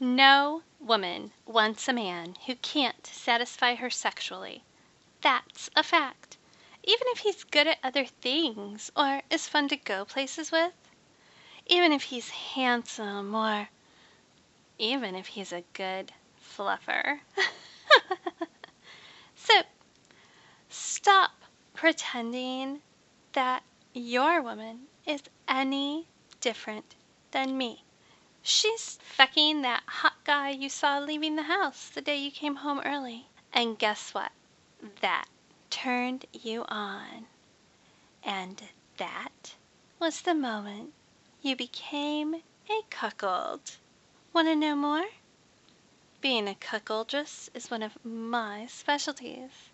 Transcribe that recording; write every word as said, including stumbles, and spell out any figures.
No woman wants a man who can't satisfy her sexually. That's a fact. Even if he's good at other things, or is fun to go places with. Even if he's handsome, or even if he's a good fluffer. So, stop pretending that your woman is any different than me. She's fucking that hot guy you saw leaving the house the day you came home early. And guess what? That turned you on. And that was the moment you became a cuckold. Want to know more? Being a cuckoldress is one of my specialties.